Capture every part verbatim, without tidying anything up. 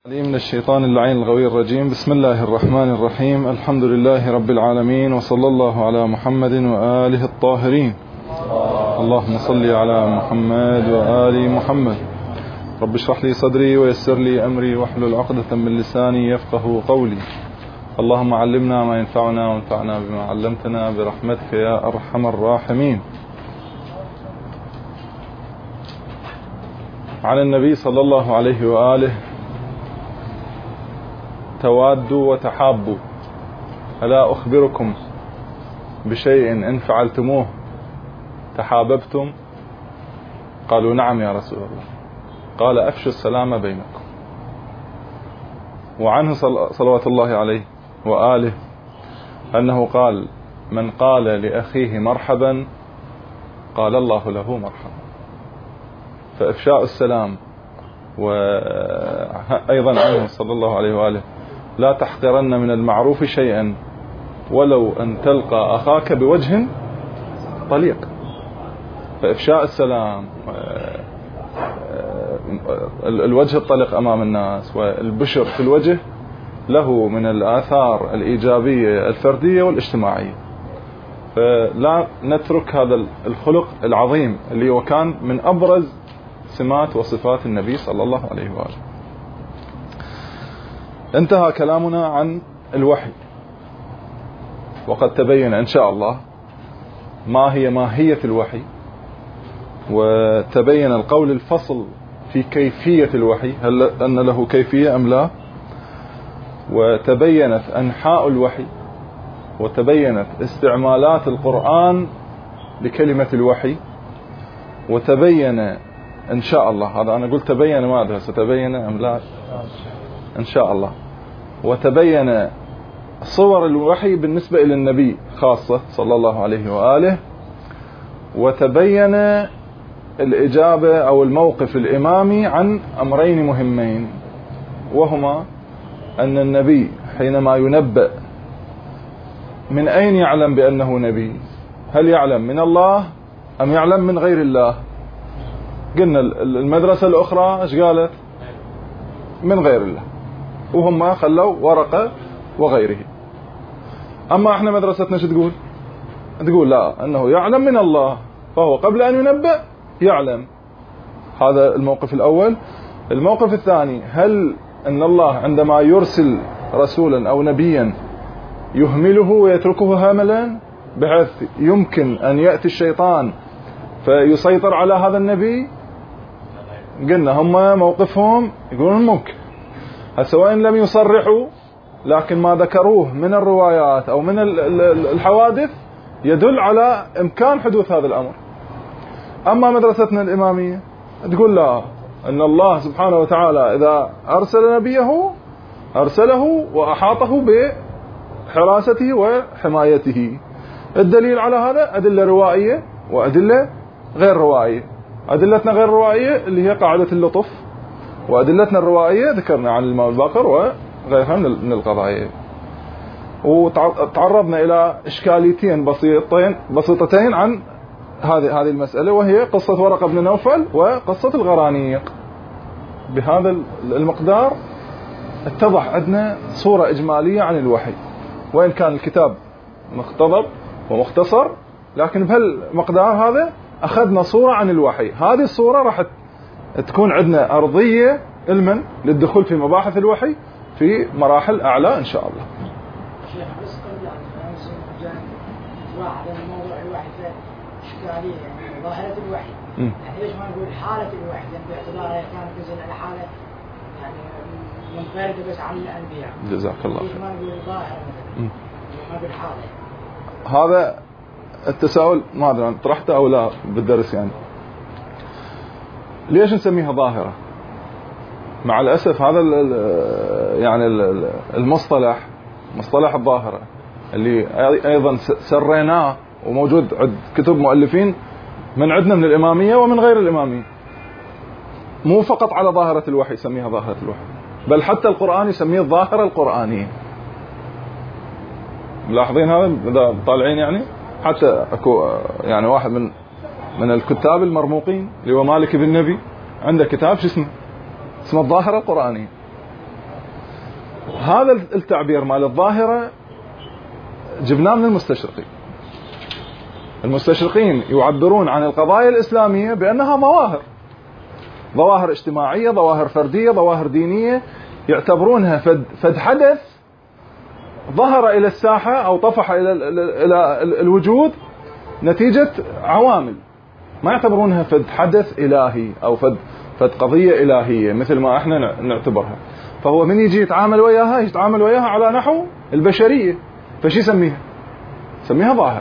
من الشيطان اللعين الغوي الرجيم. بسم الله الرحمن الرحيم. الحمد لله رب العالمين، وصلى الله على محمد وآله الطاهرين. اللهم صل على محمد وآل محمد. رب اشرح لي صدري ويسر لي أمري واحلل عقدة من لساني يفقه قولي. اللهم علمنا ما ينفعنا وانفعنا بما علمتنا برحمتك يا أرحم الراحمين. عن النبي صلى الله عليه وآله: توادوا وتحابوا، ألا أخبركم بشيء إن فعلتموه تحاببتم؟ قالوا: نعم يا رسول الله. قال: أفشوا السلام بينكم. وعنه صلوات الله عليه وآله أنه قال: من قال لأخيه مرحبا قال الله له مرحبا. فإفشاء السلام. وأيضا عنه صلى الله عليه وآله: لا تحقرن من المعروف شيئا ولو أن تلقى أخاك بوجه طليق. فإفشاء السلام، الوجه الطلق أمام الناس والبشر في الوجه له من الآثار الإيجابية الفردية والاجتماعية. فلا نترك هذا الخلق العظيم اللي هو كان من أبرز سمات وصفات النبي صلى الله عليه وآله. انتهى كلامنا عن الوحي، وقد تبين إن شاء الله ما هي ماهية الوحي، وتبين القول الفصل في كيفية الوحي، هل أن له كيفية أم لا، وتبينت أنحاء الوحي، وتبينت استعمالات القرآن لكلمة الوحي، وتبين إن شاء الله، هذا أنا قلت تبين، ما أدري ستبين أم لا إن شاء الله، وتبين صور الوحي بالنسبة إلى النبي خاصة صلى الله عليه وآله، وتبين الإجابة أو الموقف الإمامي عن أمرين مهمين، وهما أن النبي حينما ينبأ من أين يعلم بأنه نبي؟ هل يعلم من الله أم يعلم من غير الله؟ قلنا المدرسة الأخرى إيش قالت؟ من غير الله، وهم خلوا ورقة وغيره. أما إحنا مدرستنا شو تقول؟ تقول لا، أنه يعلم من الله، فهو قبل أن ينبأ يعلم. هذا الموقف الأول. الموقف الثاني: هل أن الله عندما يرسل رسولا أو نبيا يهمله ويتركه هاملا بحيث يمكن أن يأتي الشيطان فيسيطر على هذا النبي؟ قلنا هم موقفهم يقولون ممكن، سواء لم يصرحوا لكن ما ذكروه من الروايات أو من الحوادث يدل على إمكان حدوث هذا الأمر. أما مدرستنا الإمامية تقول لا، أن الله سبحانه وتعالى إذا أرسل نبيه أرسله وأحاطه بحراسته وحمايته. الدليل على هذا أدلة روائية وأدلة غير روائية. أدلتنا غير روائية اللي هي قاعدة اللطف، وأدلتنا الروائية ذكرنا عن الإمام الباقر وغيرها من القضايا. وتعرضنا إلى إشكاليتين بسيطتين بسيطتين عن هذه هذه المسألة، وهي قصة ورقة بن نوفل وقصة الغرانيق. بهذا المقدار اتضح عندنا صورة إجمالية عن الوحي، وإن كان الكتاب مقتضب ومختصر، لكن بهالمقدار هذا أخذنا صورة عن الوحي. هذه الصورة راح تكون عندنا أرضية علما للدخول في مباحث الوحي في مراحل أعلى إن شاء الله. شيخ بس قبل عن واحد من موضوع الوحي إشكالية، يعني ظاهرة الوحي، يعني ليش ما نقول حالة الوحي؟ يعني باعتبارها كانت جزء على حالة يعني منفردة بس عن الأنبياء. جزاك الله خير. ليش ما نقول ظاهرة مثلا؟ ما نقول حالة. هذا التساؤل ما أدري طرحته أو لا بالدرس. يعني ليش نسميها ظاهرة؟ مع الأسف هذا يعني المصطلح مصطلح الظاهرة اللي أيضا سريناه وموجود عند كتب مؤلفين من عندنا من الإمامية ومن غير الإمامية، مو فقط على ظاهرة الوحي يسميها ظاهرة الوحي، بل حتى القرآن يسميه الظاهرة القرآنية. ملاحظين هذا إذا طالعين؟ يعني حتى أكو يعني واحد من من الكتاب المرموقين اللي هو مالك بن نبي عنده كتاب شو اسمه؟ اسمه الظاهرة القرآنية. هذا التعبير مال الظاهرة جبناه من المستشرقين. المستشرقين يعبرون عن القضايا الإسلامية بأنها ظواهر، ظواهر اجتماعية، ظواهر فردية، ظواهر دينية، يعتبرونها فد, فد حدث ظهر إلى الساحة أو طفح إلى, إلى الوجود نتيجة عوامل، ما يعتبرونها فد حدث إلهي أو فد, فد قضية إلهية مثل ما احنا نعتبرها. فهو من يجي يتعامل وياها يتعامل وياها على نحو البشرية، فشي يسميها؟ سميها ظاهر.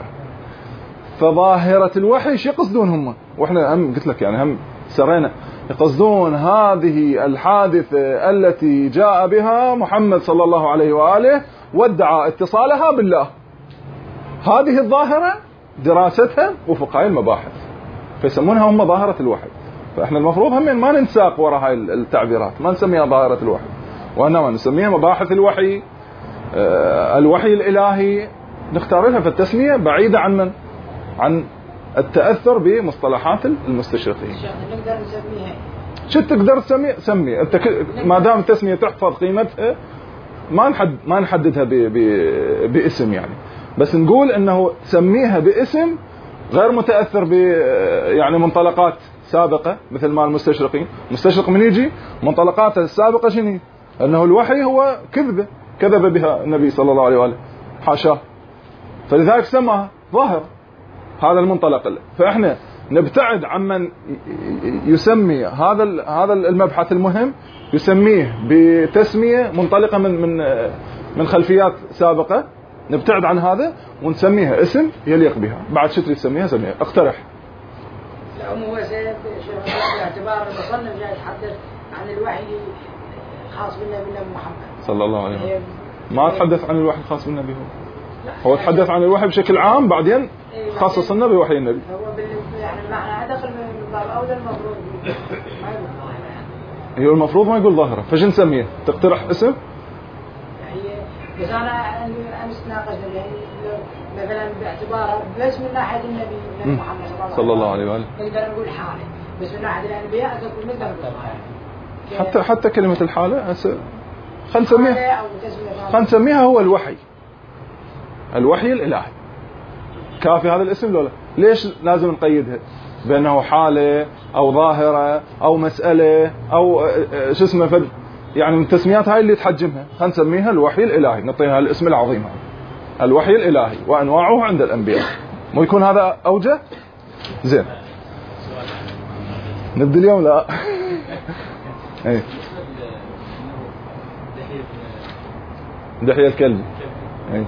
فظاهرة الوحي شي يقصدون هم؟ واحنا هم قلت لك يعني هم سرينا يقصدون هذه الحادثة التي جاء بها محمد صلى الله عليه وآله وادعى اتصالها بالله. هذه الظاهرة دراستها وفقهاء المباحث، فيسمونها هم ظاهرة الوحي. فاحنا المفروض هم ما ننساق وراء هاي التعبيرات، ما نسميها ظاهرة الوحي، وإنما نسميها مباحث الوحي، آه الوحي الإلهي، نختار لها في التسمية بعيدة عن من؟ عن التأثر بمصطلحات المستشرقين. نقدر نسميها شو تقدر تسمي؟ سمي انت ك... ما دام التسمية تحفظ قيمتها، ما نحد ما نحددها ب... ب... باسم يعني، بس نقول انه تسميها باسم غير متأثر ب يعني منطلقات سابقة مثل ما المستشرقين. المستشرق من يجي منطلقاته السابقة شنو؟ انه الوحي هو كذبة كذب بها النبي صلى الله عليه وآله حاشاه، فلذلك سماها ظاهر. هذا المنطلق. فاحنا نبتعد عمن يسمي هذا هذا المبحث المهم يسميه بتسمية منطلقة من من من خلفيات سابقة، نبتعد عن هذا ونسميها اسم يليق بها. بعد شو تريد تسميها؟ سميها. اقترح. لا هو باعتبار المصنف جاي يتحدث عن الوحي الخاص بالنبي محمد صلى الله عليه وسلم، ما تحدث عن الوحي الخاص بالنبي، هو هو تحدث عن الوحي بشكل عام، بعدين خصص النبي بوحي النبي. هو يعني المعنى دخل من باب اولى المفروض ما يقول ظاهره، هي المفروض ما يقول ظاهره، فش نسميه؟ تقترح اسم؟ هي بس انا امس ناقشنا يعني مثلا باعتبارها بس من ناحيه النبي محمد صلى الله عليه واله نقدر نقول حاله، بس من ناحيه الانبياء تقول نقدر نقول ظاهره. حتى حتى كلمه الحاله هسه خلينا نسميها خلينا نسميها هو الوحي، الوحي الالهي. كافي هذا الاسم لولا؟ ليش لازم نقيدها بأنه حالة أو ظاهرة أو مسألة أو شو اسمه فد؟ يعني من التسميات هاي اللي تحجمها. خلينا نسميها الوحي الإلهي، نعطيها الاسم العظيم هذا الوحي الإلهي وأنواعه عند الأنبياء. مو يكون هذا أوجه؟ زين نبدأ اليوم لا ايه دحية الكلب ايه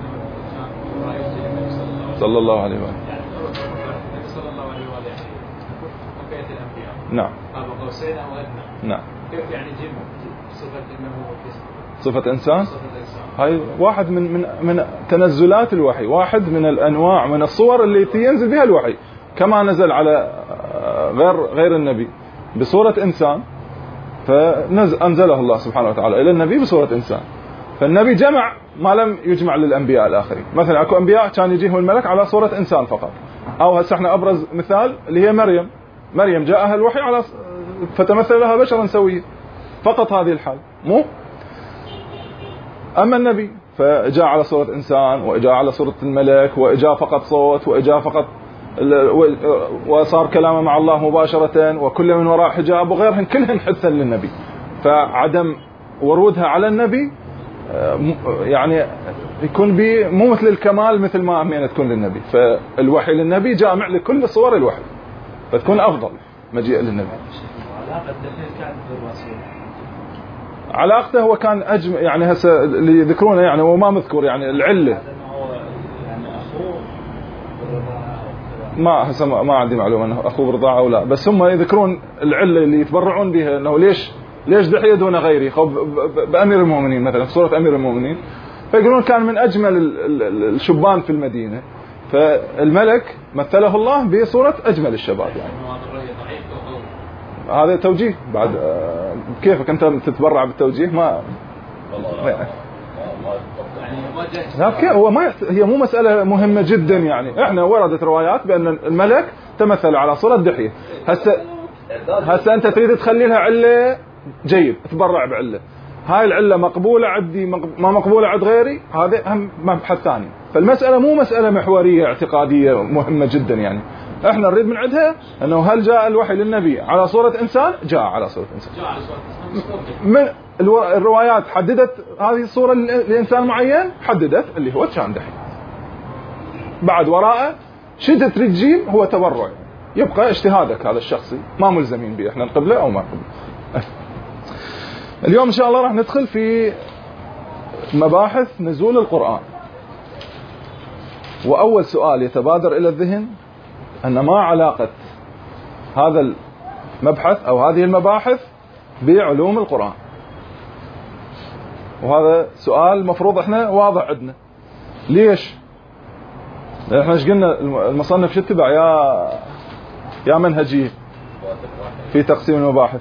صلى الله عليه وآله. صلى الله عليه وآله بقية الأنبياء. نعم. أبو قوسين أو أدنى. نعم. كيف يعني جيب صفة إنه صفة إنسان؟ صفة إنسان. هاي واحد من من من تنزلات الوحي، واحد من الأنواع من الصور اللي ينزل بها الوحي، كما نزل على غير غير النبي بصورة إنسان، فأنزله الله سبحانه وتعالى إلى النبي بصورة إنسان. فالنبي جمع ما لم يجمع للأنبياء الآخرين. مثلا أكو أنبياء كان يجيهم الملك على صورة إنسان فقط، أو هسه احنا أبرز مثال اللي هي مريم. مريم جاءها الوحي على فتمثل لها بشرا سويا، فقط هذه الحال. مو أما النبي فجاء على صورة إنسان، وجاء على صورة الملك، وجاء فقط صوت، وجاء فقط وصار كلامه مع الله مباشرة، وكل من وراء حجاب وغيرهن كلهن حثا للنبي. فعدم ورودها على النبي يعني يكون بي مو مثل الكمال مثل ما أمينة تكون للنبي. فالوحي للنبي جامع لكل صور الوحي، فتكون أفضل مجيء للنبي. علاقته هو كان أجمع يعني هسه اللي يذكرونه يعني وما مذكور يعني العلة ما هسه ما عندي معلومة أنه أخوه برضاعة أو لا، بس هم يذكرون العلة اللي يتبرعون بها أنه ليش ليش دحية دون غيري خوف بأمير المؤمنين مثلا في صورة أمير المؤمنين، فيقولون كان من أجمل الشبان في المدينة، فالملك مثله الله بصورة أجمل الشباب يعني. هذا توجيه بعد كيفك أنت تتبرع بالتوجيه ما يعني هو ما هي مو مسألة مهمة جدا يعني. احنا وردت روايات بأن الملك تمثل على صورة دحية. هسه هسه أنت تريد تخلي لها علة، جيد تبرع بعلة. هاي العلة مقبولة عندي ما مقبولة عند غيري، هذا هم مبحث ثاني. فالمسألة مو مسألة محورية اعتقادية مهمة جدا يعني، احنا نريد من عندها انه هل جاء الوحي للنبي على صورة انسان؟ جاء على صورة انسان. جاء على صورة انسان. من الروايات حددت هذه الصورة لإنسان معين، حددت اللي هو كان دحين. بعد وراءه شدة تريد تجيب هو تبرع، يبقى اجتهادك هذا الشخصي، ما ملزمين به احنا نقبله او ما نقبله. اليوم ان شاء الله راح ندخل في مباحث نزول القرآن. واول سؤال يتبادر الى الذهن ان ما علاقة هذا المبحث او هذه المباحث بعلوم القرآن؟ وهذا سؤال مفروض احنا واضح عندنا. ليش؟ احنا ايش قلنا المصنف شو اتبع يا يا منهجيه في تقسيم المباحث؟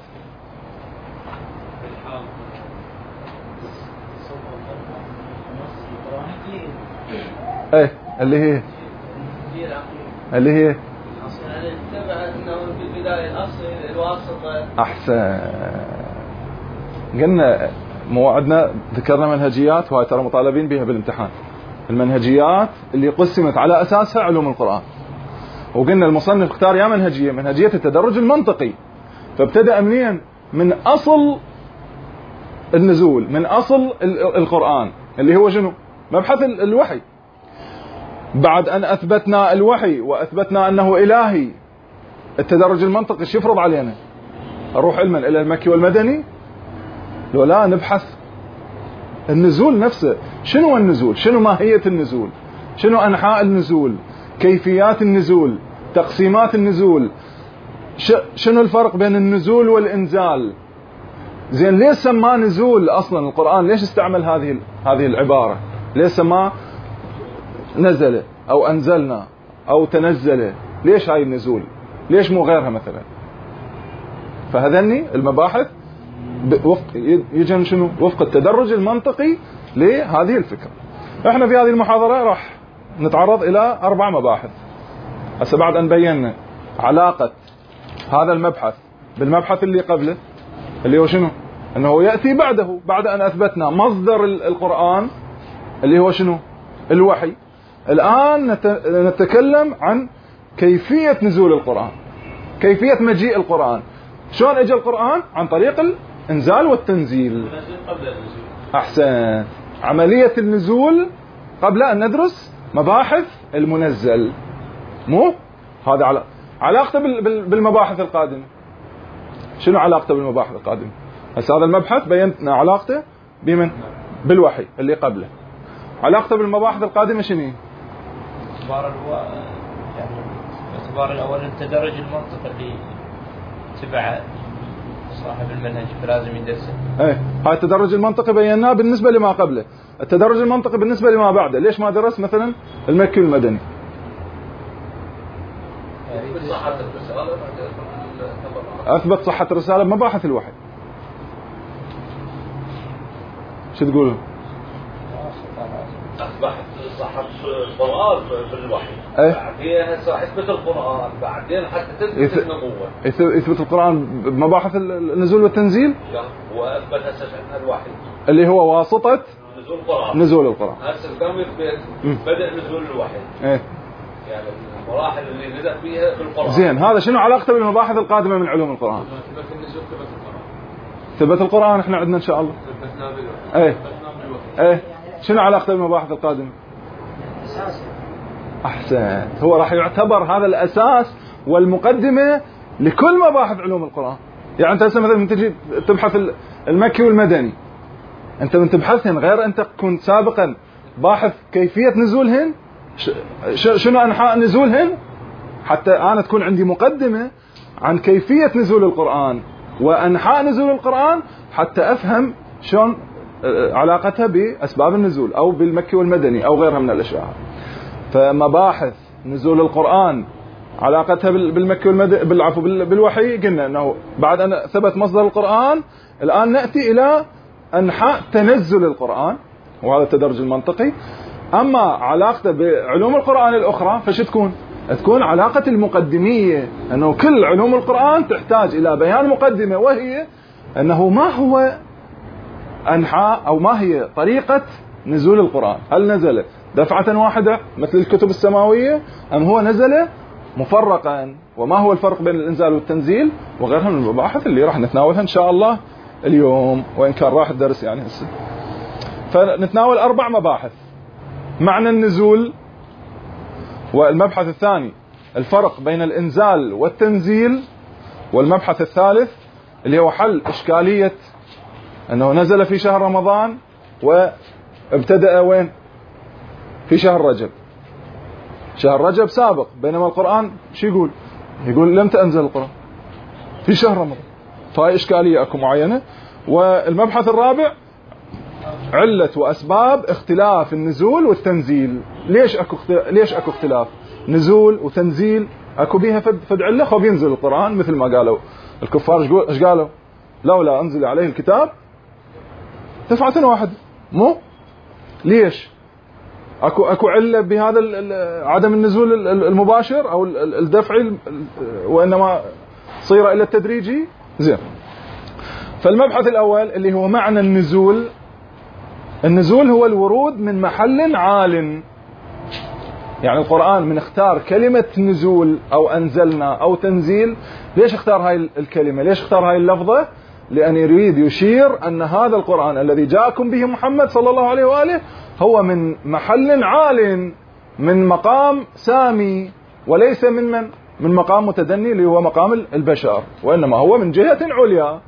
ايه اللي هي اللي هي احسن. قلنا موعدنا ذكرنا منهجيات، وهاي ترى مطالبين بها بالامتحان. المنهجيات اللي قسمت على اساسها علوم القرآن، وقلنا المصنف اختار يا منهجيه منهجيه التدرج المنطقي. فابتدأ منين؟ من اصل النزول، من اصل القرآن اللي هو شنو؟ مبحث الوحي. بعد ان اثبتنا الوحي واثبتنا انه الهي، التدرج المنطقي ايش يفرض علينا؟ نروح علما الى المكي والمدني؟ لو لا نبحث النزول نفسه. شنو النزول؟ شنو ماهية النزول؟ شنو انحاء النزول؟ كيفيات النزول؟ تقسيمات النزول؟ شنو الفرق بين النزول والانزال؟ زين ليش سماه نزول اصلا القرآن؟ ليش استعمل هذه هذه العبارة؟ ليش سماه نزل او انزلنا او تنزل؟ ليش هاي النزول؟ ليش مو غيرها مثلا؟ فهذني المباحث وفق يجن شنو؟ وفق التدرج المنطقي لهذه الفكرة. احنا في هذه المحاضرة راح نتعرض الى اربع مباحث. هسه بعد ان بينا علاقة هذا المبحث بالمبحث اللي قبله اللي هو شنو؟ انه يأتي بعده، بعد ان اثبتنا مصدر القرآن اللي هو شنو؟ الوحي. الان نتكلم عن كيفية نزول القرآن، كيفية مجيء القرآن. شلون اجى القرآن؟ عن طريق الانزال والتنزيل. احسن. عملية النزول قبل ان ندرس مباحث المنزل. مو هذا على علاقته بالمباحث القادمة. شنو علاقته بالمباحث القادمة؟ هسه هذا المبحث بينا علاقته بمن؟ بالوحي اللي قبله. علاقته بالمباحث القادمة شنو؟ اعتبار يعني اعتبار الاول التدرج المنطقي اللي تبع صاحب المنهج فلازم يدرسه. ايه هاي التدرج المنطقي بيناه بالنسبة لما قبله. التدرج المنطقي بالنسبة لما بعده، ليش ما درس مثلا المكي والمدني؟ اثبت صحة الرسالة بمباحث الوحي. شو تقولون؟ اثبت صحة القرآن بالوحي. ايه بعدين هسه اثبت القرآن، بعدين حتى تثبت النبوة. يثبت القرآن بمباحث النزول والتنزيل؟ لا، واثبت هسه الوحي اللي هو واسطة نزول القرآن. نزول القرآن. هسه قام يثبت بدأ نزول الوحي. ايه يعني المراحل اللي بدأ فيها بالقرآن. زين هذا شنو علاقته بالمباحث القادمة من علوم القرآن؟ ثبت النزول ثبت القرآن. ثبت القرآن احنا عندنا ان شاء الله. ثبتنا بالوحي. ايه ايه شنو علاقته بالمباحث القادمة؟ احسن. هو راح يعتبر هذا الاساس والمقدمة لكل مباحث علوم القرآن. يعني انت هسه مثلا من تجي تبحث المكي والمدني، انت من تبحثهن غير انت كنت سابقا باحث كيفية نزولهن، شنو انحاء نزولهن، حتى انا تكون عندي مقدمة عن كيفية نزول القرآن وانحاء نزول القرآن، حتى افهم شلون علاقتها باسباب النزول او بالمكي والمدني او غيرها من الاشياء. فمباحث نزول القرآن علاقتها بالمكي والمدني بالعفو بالوحي، قلنا انه بعد ان ثبت مصدر القرآن الان ناتي الى انحاء تنزل القرآن، وهذا التدرج المنطقي. اما علاقته بعلوم القرآن الاخرى فش تكون؟ تكون علاقة المقدمية، انه كل علوم القرآن تحتاج الى بيان مقدمة، وهي انه ما هو أنحاء أو ما هي طريقة نزول القرآن؟ هل نزل دفعة واحدة مثل الكتب السماوية أم هو نزل مفرقا؟ وما هو الفرق بين الإنزال والتنزيل وغيرها من المباحث اللي راح نتناولها إن شاء الله اليوم، وإن كان راح الدرس يعني هسه. فنتناول أربع مباحث: معنى النزول، والمبحث الثاني الفرق بين الإنزال والتنزيل، والمبحث الثالث اللي هو حل إشكالية أنه نزل في شهر رمضان وابتدأ وين؟ في شهر رجب. شهر رجب سابق، بينما القرآن شو يقول؟ يقول لم تنزل القرآن في شهر رمضان، فهي إشكالية أكو معينة. والمبحث الرابع علة وأسباب اختلاف النزول والتنزيل. ليش أكو اختلاف؟ ليش أكو اختلاف نزول وتنزيل؟ أكو بيها فد فد علة. خب ينزل القرآن مثل ما قالوا الكفار. ايش قالوا؟ لولا أنزل عليه الكتاب دفعة واحدة. مو ليش اكو اكو عله بهذا عدم النزول المباشر او الدفعي، وانما صير الى التدريجي. زين. فالمبحث الاول اللي هو معنى النزول. النزول هو الورود من محل عال. يعني القرآن من اختار كلمة نزول او انزلنا او تنزيل. ليش اختار هاي الكلمة؟ ليش اختار هاي اللفظة؟ لأن يريد يشير أن هذا القرآن الذي جاءكم به محمد صلى الله عليه وآله هو من محل عال، من مقام سامي، وليس من من من مقام متدني اللي هو مقام البشر، وإنما هو من جهة عليا.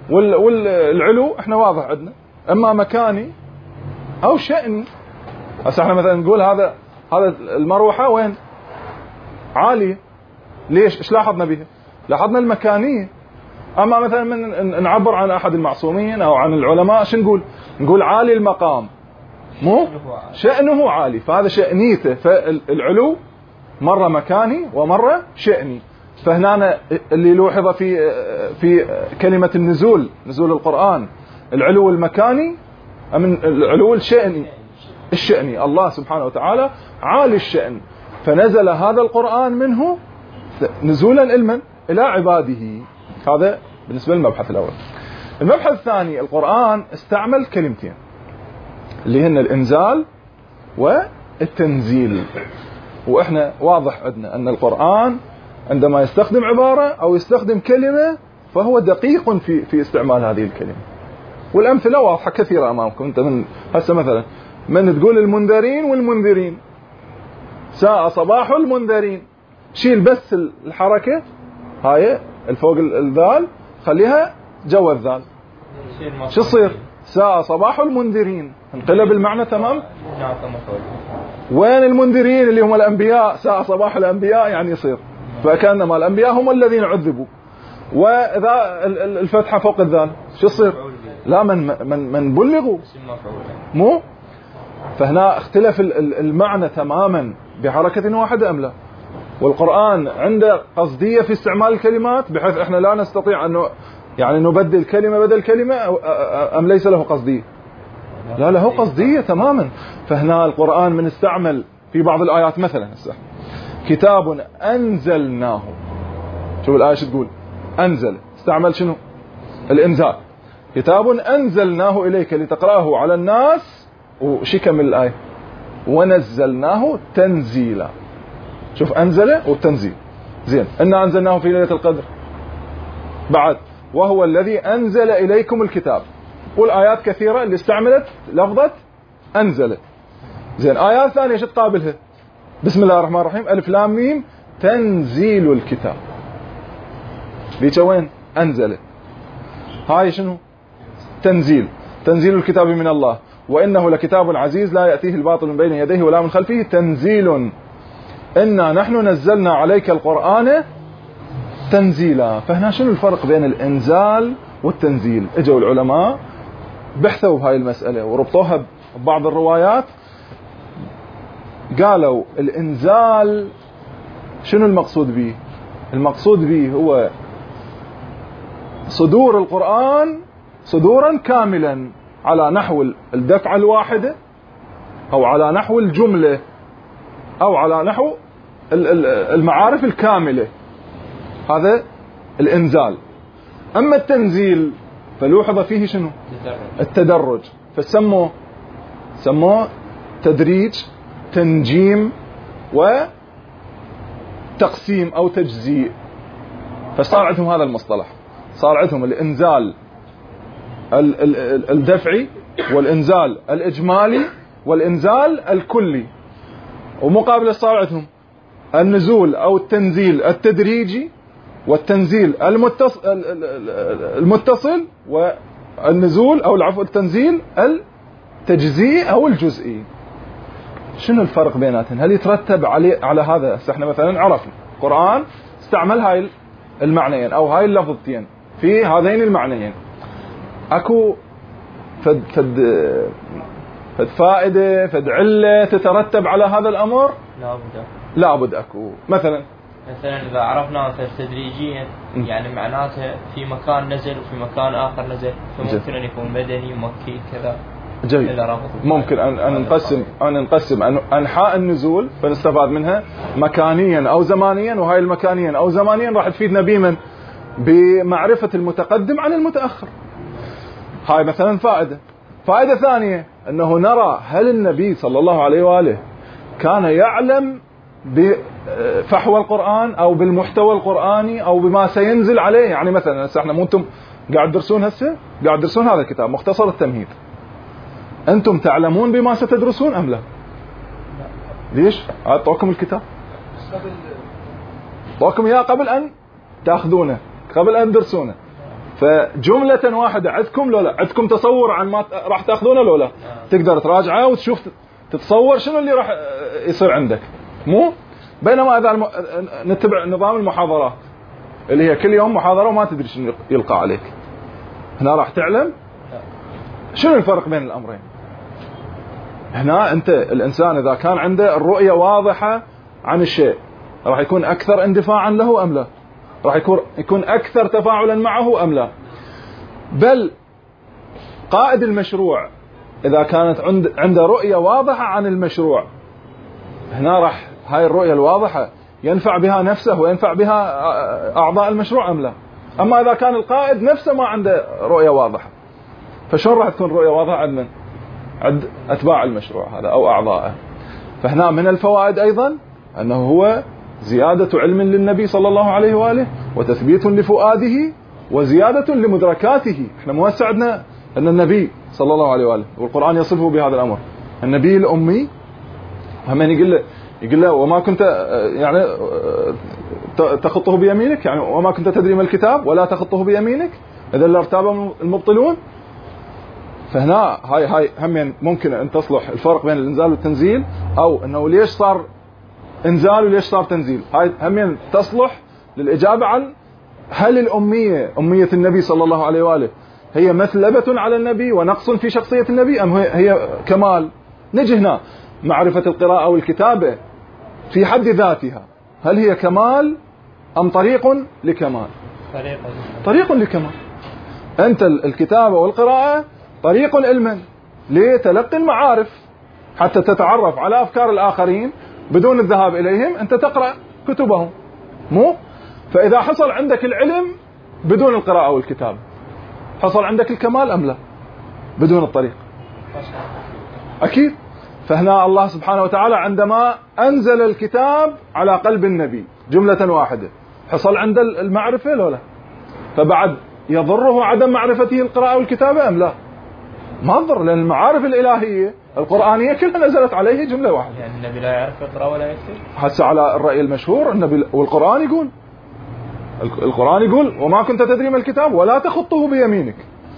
والعلو احنا واضح عندنا اما مكاني او شأني. هسه احنا مثلا نقول هذا هذا المروحة وين؟ عالية. ليش؟ ايش لاحظنا بها؟ لاحظنا المكانية. اما مثلا من نعبر عن احد المعصومين او عن العلماء شو نقول؟ نقول عالي المقام، مو شأنه عالي، فهذا شأنيته. فالعلو مرة مكاني ومرة شأني. فهنا اللي لوحظ في في كلمة النزول، نزول القرآن، العلو المكاني من العلو الشأني. الشأني الله سبحانه وتعالى عالي الشأن، فنزل هذا القرآن منه نزولا علما إلى عباده. هذا بالنسبة للمبحث الأول. المبحث الثاني، القرآن استعمل كلمتين اللي هن الإنزال والتنزيل. وإحنا واضح عندنا أن القرآن عندما يستخدم عبارة أو يستخدم كلمة فهو دقيق في في استعمال هذه الكلمة. والأمثلة واضحة كثيرة أمامكم. أنت من هسه مثلا من تقول المنذرين والمنذرين، ساء صباح المنذرين، شيل بس الحركة هاي الفوق الذال، خليها جو الذال، شو يصير؟ ساء صباح المنذرين، انقلب المعنى تمام. وين المنذرين اللي هم الأنبياء؟ ساء صباح الأنبياء يعني يصير فكأنما الأنبياء هم الذين عذبوا. وإذا الفتحة فوق الذال شو يصير؟ لا من من من بلغوا، مو. فهنا اختلف المعنى تماما بحركة واحدة أم لا. والقرآن عنده قصدية في استعمال الكلمات بحيث احنا لا نستطيع أنه يعني نبدل كلمة بدل كلمة، أم ليس له قصدية؟ لا له قصدية تماما. فهنا القرآن من استعمل في بعض الآيات مثلا هسه كتاب أنزلناه، شوف الآية شو تقول؟ أنزل، استعمل شنو؟ الإنزال. كتاب أنزلناه إليك لتقرأه على الناس، وشي كمل الآية؟ ونزلناه تنزيلا. شوف أنزله والتنزيل. زين. إنا أنزلناه في ليلة القدر. بعد وهو الذي أنزل إليكم الكتاب. والآيات كثيرة اللي استعملت لفظة أنزل. زين. آيات ثانية شو تقابلها؟ بسم الله الرحمن الرحيم، ألف لام ميم، تنزيل الكتاب. ذيك وين؟ أنزل. هاي شنو؟ تنزيل. تنزيل الكتاب من الله، وإنه لكتاب عزيز لا يأتيه الباطل من بين يديه ولا من خلفه، تنزيل. إنا نحن نزلنا عليك القرآن تنزيلا. فهنا شنو الفرق بين الإنزال والتنزيل؟ اجوا العلماء بحثوا بهاي المسألة وربطوها ببعض الروايات، قالوا الإنزال شنو المقصود به؟ المقصود به هو صدور القرآن صدورا كاملا على نحو الدفعة الواحدة أو على نحو الجملة أو على نحو المعارف الكاملة. هذا الإنزال. أما التنزيل فلوحظ فيه شنو؟ التدرج. فسموه سموه تدريج، تنجيم، وتقسيم أو تجزيء. فصار عندهم هذا المصطلح، صار عندهم الإنزال الدفعي والإنزال الإجمالي والإنزال الكلي، ومقابل صار عندهم النزول أو التنزيل التدريجي والتنزيل المتصل, المتصل والنزول أو العفو التنزيل التجزئي أو الجزئي. شنو الفرق بيناتهم؟ هل يترتب عليه على هذا؟ احنا مثلا عرفنا القرآن استعمل هاي المعنيين أو هاي اللفظتين في هذين المعنيين، أكو فد, فد, فد فائدة فد علة تترتب على هذا الأمر؟ لا بد لا بد أكو. مثلا مثلا إذا عرفنا تدريجيا يعني معناته في مكان نزل وفي مكان آخر نزل، فممكن أن يكون مدني مكي كذا. جيد. ممكن أن نقسم أن نقسم أنحاء النزول فنستفاد منها مكانيا أو زمانيا، وهاي المكانيا أو زمانيا راح تفيدنا بمن؟ بمعرفة المتقدم عن المتأخر. هاي مثلا فائدة. فائدة ثانية أنه نرى هل النبي صلى الله عليه وآله كان يعلم بفحوى القرآن أو بالمحتوى القرآني أو بما سينزل عليه. يعني مثلا هسه احنا مو انتم قاعد تدرسون هسه قاعد تدرسون هذا الكتاب مختصر التمهيد، أنتم تعلمون بما ستدرسون أم لا؟ ليش؟ أعطوكم الكتاب، أعطوكم إياه قبل أن تأخذونه، قبل أن تدرسونه. فجملة واحدة عندكم لو لا عندكم تصور عن ما راح تأخذونه لو لا تقدر تراجعه وتشوف تتصور شنو اللي راح يصير عندك. مو بينما إذا الم... نتبع نظام المحاضرات اللي هي كل يوم محاضرة وما تدري شنو يلقى عليك، هنا راح تعلم. شنو الفرق بين الأمرين؟ هنا أنت الإنسان إذا كان عنده الرؤية واضحة عن الشيء راح يكون أكثر اندفاعا له أم لا؟ راح يكون يكون أكثر تفاعلا معه أم لا؟ بل قائد المشروع إذا كانت عند عنده رؤية واضحة عن المشروع، هنا راح هاي الرؤية الواضحة ينفع بها نفسه وينفع بها أعضاء المشروع أم لا؟ أما إذا كان القائد نفسه ما عنده رؤية واضحة، فشون راح تكون رؤية واضحة عند من؟ عند أتباع المشروع هذا أو أعضائه. فهنا من الفوائد أيضا أنه هو زيادة علم للنبي صلى الله عليه وآله وتثبيت لفؤاده وزيادة لمدركاته. احنا موسعدنا أن النبي صلى الله عليه وآله والقرآن يصفه بهذا الأمر، النبي الأمي. همين يقول له يقول له وما كنت يعني تخطه بيمينك، يعني وما كنت تدري ما الكتاب ولا تخطه بيمينك إذا لارتاب المبطلون. فهنا هاي هاي همين ممكن أن تصلح الفرق بين الإنزال والتنزيل، أو أنه ليش صار إنزال وليش صار تنزيل. هاي همين تصلح للإجابة عن هل الأمية أمية النبي صلى الله عليه وآله هي مثلبة على النبي ونقص في شخصية النبي أم هي كمال. نجي هنا معرفة القراءة والكتابة في حد ذاتها هل هي كمال أم طريق لكمال؟ طريق طريق لكمال. أنت الكتابة والقراءة طريق علما لتلقي المعارف حتى تتعرف على أفكار الآخرين بدون الذهاب إليهم، أنت تقرأ كتبهم. مو فإذا حصل عندك العلم بدون القراءة والكتابة حصل عندك الكمال أم لا؟ بدون الطريق أكيد. فهنا الله سبحانه وتعالى عندما أنزل الكتاب على قلب النبي جملة واحدة حصل عنده المعرفة لو لا؟ فبعد يضره عدم معرفته القراءة والكتابة أم لا؟ ما ضر، لأن المعارف الإلهية القرآنية كلها نزلت عليه جملة واحدة. يعني النبي لا يعرف يقرأ ولا يكتب. هسه على الرأي المشهور النبي والقرآن يقول القرآن يقول وما كنت تدري ما الكتاب ولا تخطه بيمينك.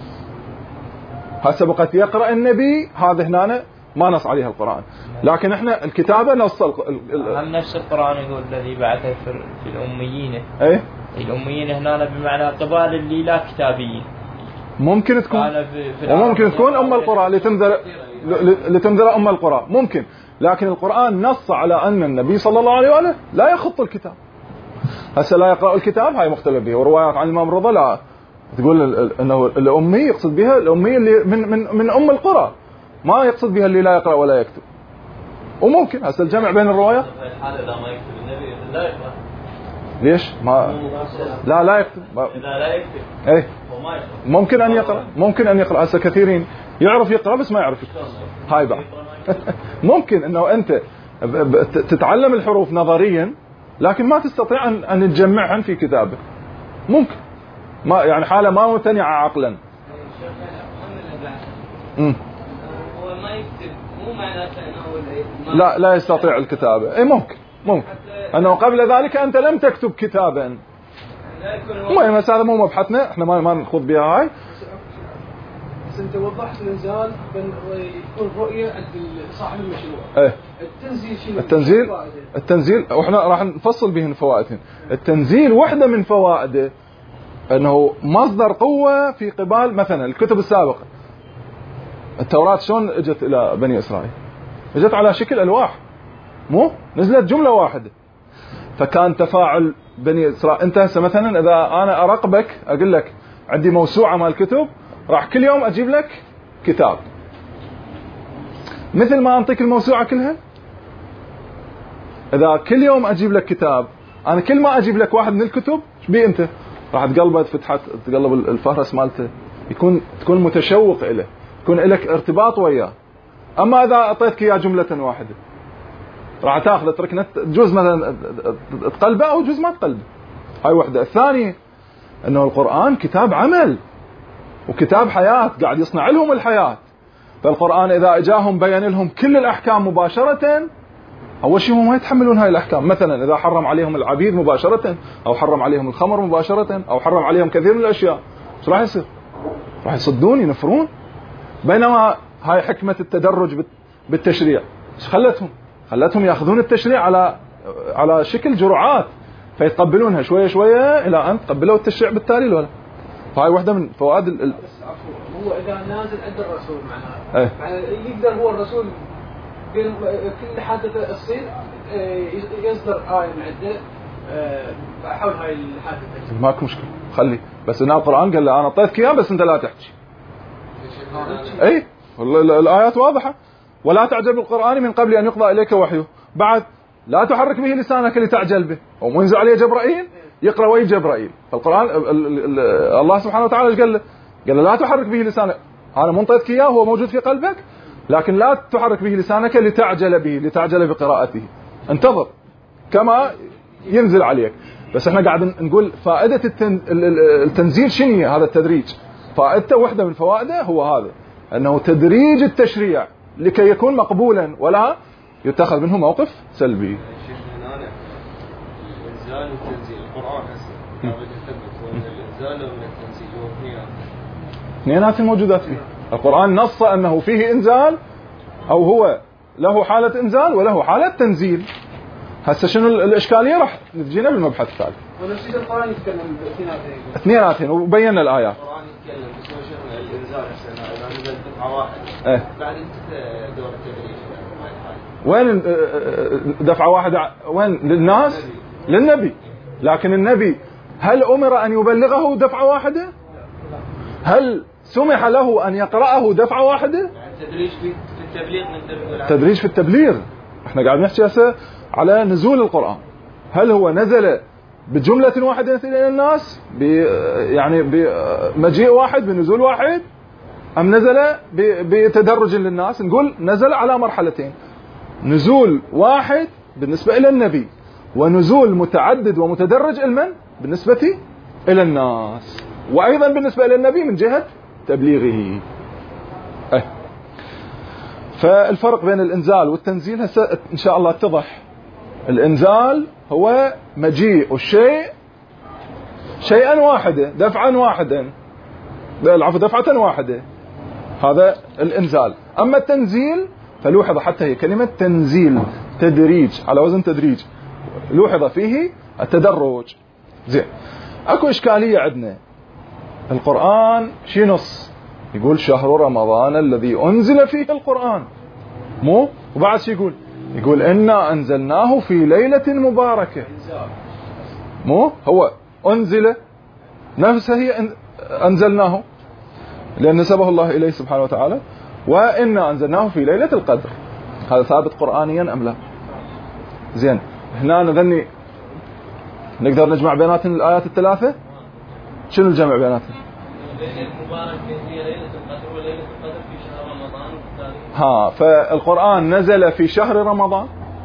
هسه بقت يقرأ النبي هذا هنا ما نص عليها القرآن، لكن احنا الكتابة نص هل نفس القرآن يقول الذي بعثه في الأميين؟ ايه الأميين هنا بمعنى قبال اللي لا كتابيين. ممكن تكون وممكن تكون أم القرى لتنذر لتنذر أم القرى ممكن، لكن القرآن نص على أن النبي صلى الله عليه وآله لا يخط الكتاب. هسه لا يقرأ الكتاب هاي مختلف به، وروايات عن الإمام رضا لا تقول أنه الأمي يقصد بها الأمي اللي من من من أم القرى، ما يقصد بها اللي لا يقرأ ولا يكتب. وممكن هسه الجمع بين الروايات. الحالة إذا ما يكتب النبي لا يقرأ. ليش ما لا لا يكتب لا لا يكتب ايه ممكن ان يقرأ ممكن ان يقرأ هسه كثيرين يعرف يقرأ بس ما يعرف يكتب هاي بعد ممكن انه انت تتعلم الحروف نظريا لكن ما تستطيع ان ان تجمعهن في كتابك ممكن ما يعني حالة ما ممتنعة عقلا امم هو ما يكتب مو معناته انه لا لا يستطيع الكتابة اي ممكن ممكن انه قبل ذلك انت لم تكتب كتابا المهم هذا مو مبحثنا احنا ما ما نخوض بها هاي بس انت وضحت الانزال يكون رؤيه عند صاحب المشروع. ايه التنزيل شنو؟ التنزيل التنزيل واحنا راح نفصل بهن فوائدهن. التنزيل واحده من فوائده انه مصدر قوه في قبال مثلا الكتب السابقه. التوراة شلون اجت الى بني اسرائيل؟ اجت على شكل الواح مو نزلت جمله واحده فكان تفاعل بني اسرائيل. انت هسه مثلا اذا انا اراقبك اقول لك عندي موسوعه مال الكتب راح كل يوم اجيب لك كتاب مثل ما انطيك الموسوعه كلها. اذا كل يوم اجيب لك كتاب انا كل ما اجيب لك واحد من الكتب ايش بيه انت راح تقلبه فتحت تقلب الفهرس مالته يكون تكون متشوق له يكون لك ارتباط وياه. اما اذا اعطيتك اياه جمله واحده راح تاخذ تركنا جزء مثلا تقلبه او جزء ما تقلبه. هاي وحده. الثانيه انه القرآن كتاب عمل وكتاب حياة قاعد يصنع لهم الحياة. فالقرآن إذا إجاهم بيان لهم كل الأحكام مباشرة أول شيء هم ما يتحملون هاي الأحكام. مثلا إذا حرم عليهم العبيد مباشرة أو حرم عليهم الخمر مباشرة أو حرم عليهم كثير من الأشياء ايش راح يصير؟ راح يصدون ينفرون. بينما هاي حكمة التدرج بالتشريع ايش خلتهم؟ خلتهم يأخذون التشريع على على شكل جرعات فيتقبلونها شوية شوية إلى أن تقبلوا التشريع بالتالي ولا. فهاي واحدة من فوائد ال... هو إذا نازل عند الرسول معناه ايه؟ يعني يقدر هو الرسول بين كل حادثة تصير يصدر آية من عنده حول هاي الحادثة. ماكو مشكلة خلي بس هنا القرآن قال له أنا أعطيتك إياه بس أنت لا تحكي. اي الآيات واضحة. ولا تعجل بالقرآن من قبل أن يقضى إليك وحيه. بعد لا تحرك به لسانك لتعجل به. ومو ينزل عليه جبرائيل يقرأ وين جبرائيل. فالقرآن الله سبحانه وتعالى ايش قال له؟ قال له لا تحرك به لسانك. أنا منطيتك إياه هو موجود في قلبك لكن لا تحرك به لسانك لتعجل به لتعجل بقراءته. انتظر كما ينزل عليك. بس احنا قاعد نقول فائدة التن... التنزيل شنو هذا التدريج. فائدته واحدة من فوائده هو هذا أنه تدريج التشريع لكي يكون مقبولا ولا يتخذ منه موقف سلبي. الإنزال والتنزيل القرآن هسه لابد يثبت وأن الإنزال ومن التنزيل هو اثنين اثنينات الموجودات فيه. القرآن نص أنه فيه إنزال أو هو له حالة إنزال وله حالة تنزيل. هسه شنو الإشكالية راح نجينا بالمبحث الثالث. ونفس القرآن يتكلم باثنيناتين اثنيناتين وبينا الآيات. القرآن يتكلم بس هو شنو الإنزال هسه إذا نزل دفعة واحدة إيه؟ بعد دور التدريج وين دفعة واحدة وين للناس للنبي. لكن النبي هل أمر أن يبلغه دفعة واحدة؟ هل سمح له أن يقرأه دفعة واحدة؟ التدريج في التبليغ من تدريج في التبليغ. احنا قاعد نحكي هسه على نزول القرآن. هل هو نزل بجملة واحدة إلى الناس يعني بمجيء واحد بنزول واحد أم نزل بتدرج للناس؟ نقول نزل على مرحلتين. نزول واحد بالنسبة إلى النبي ونزول متعدد ومتدرج لمن؟ بالنسبة إلى الناس وأيضا بالنسبة إلى النبي من جهة تبليغه. أه. فالفرق بين الإنزال والتنزيل هسه إن شاء الله اتضح. الإنزال هو مجيء الشيء شيئا واحدا دفعا واحدا العفو دفعة واحدة هذا الإنزال. أما التنزيل فلوحظ حتى هي كلمة تنزيل تدريج على وزن تدريج لوحظ فيه التدرج. زين اكو إشكالية عندنا. القرآن شي نص يقول شهر رمضان الذي أنزل فيه القرآن مو وبعد شي يقول يقول إنا أنزلناه في ليلة مباركة مو هو أنزل نفسه هي أنزلناه لأن نسبه الله إليه سبحانه وتعالى وإنا أنزلناه في ليلة القدر. هذا ثابت قرآنيا أم لا؟ زين هنا نظني نقدر نجمع بيناتهم الآيات الثلاثة؟ شنو الجمع بيناتهم؟ ها، فالقرآن نزل في شهر رمضان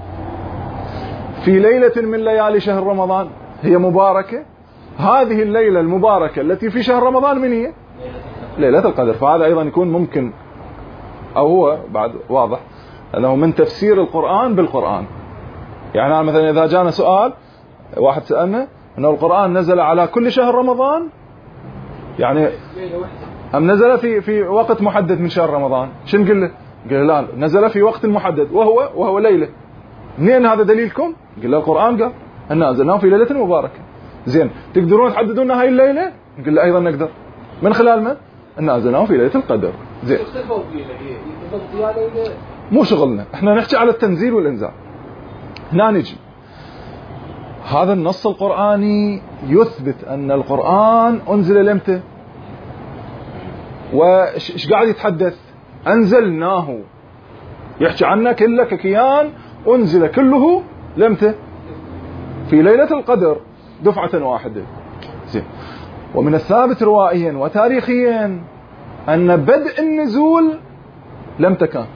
في ليلة من ليالي شهر رمضان هي مباركة. هذه الليلة المباركة التي في شهر رمضان من هي؟ ليلة القدر. فهذا أيضا يكون ممكن، أو هو بعد واضح أنه من تفسير القرآن بالقرآن. يعني مثلا إذا جانا سؤال واحد سألنا أنه القرآن نزل على كل شهر رمضان، يعني أم نزل في في وقت محدد من شهر رمضان، شو نقول له؟ قال لا، نزل في وقت محدد وهو وهو ليلة. منين هذا دليلكم؟ قال له القرآن قال أن نزلناه في ليلة مباركة. زين، تقدرون تحددون لنا هاي الليلة؟ قال له أيضا نقدر. من خلال من؟ أن نزلناه في ليلة القدر. زين، مو شغلنا، احنا نحكي على التنزيل والإنزال. هنا نجي، هذا النص القرآني يثبت أن القرآن أنزل لمتى؟ وش قاعد يتحدث؟ أنزلناه، يحكي عنه كله ككيان، أنزل كله لمتى؟ في ليلة القدر دفعة واحدة. زين، ومن الثابت روائيا وتاريخيا أن بدء النزول لمتى كان؟